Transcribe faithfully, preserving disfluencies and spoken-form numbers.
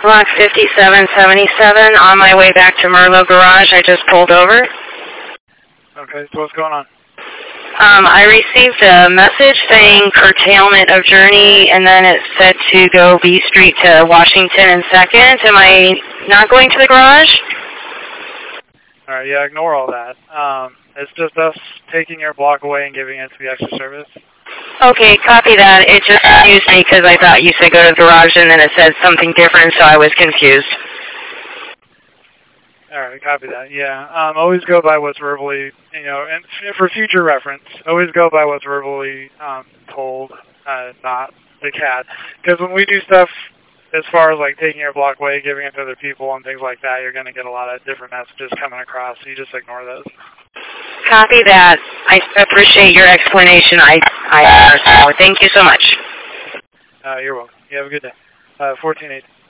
Block fifty-seven seventy-seven, on my way back to Merlot Garage. I just pulled over. Okay, so what's going on? Um, I received a message saying curtailment of journey, and then it said to go B Street to Washington and second. Am I not going to the garage? All right, yeah, ignore all that. Um, it's just us taking your block away and giving it to the extra service. Okay, copy that. It just confused me because I thought you said go to the garage and then it said something different, so I was confused. All right, copy that. Yeah, um, always go by what's verbally, you know, and for future reference, always go by what's verbally um, told, uh, not the C A D. Because when we do stuff as far as like taking your block away, giving it to other people and things like that, you're going to get a lot of different messages coming across, so you just ignore those. Copy that. I appreciate your explanation. I, I understand. Thank you so much. Uh, you're welcome. You have a good day. Uh, fourteen eight.